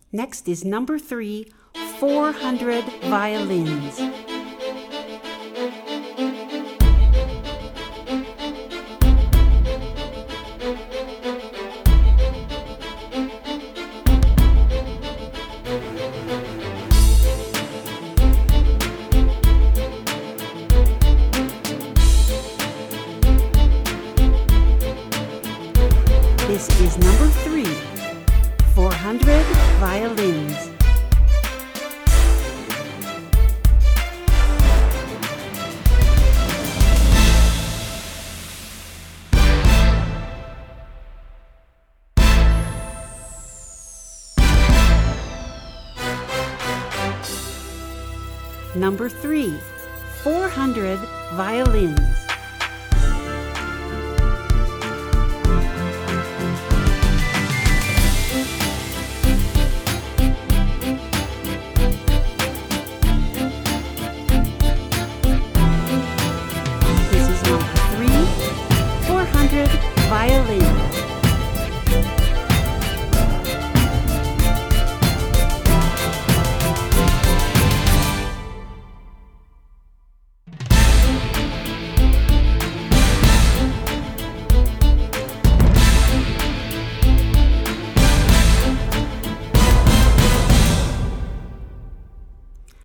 Next is number 3, 400 violins. This is number 3, 400 violins. Number 3, 400 violins. This is number 3, 400 violins.